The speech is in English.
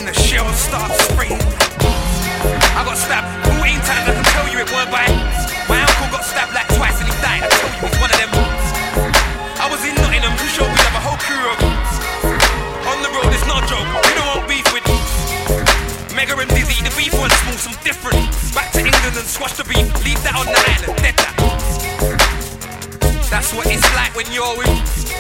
and the shells start spraying. I got stabbed 14 times, I can tell you it weren't by. My uncle got stabbed like twice and he died, I tell you he's one of them. I was in Nottingham, who showed we have a whole crew of. On the road, it's not a joke, you don't want beef with Mega and Dizzy, the beef one's small, some different. Back to England and squash the beef, leave that on the island, dead that. That's what it's like when you're with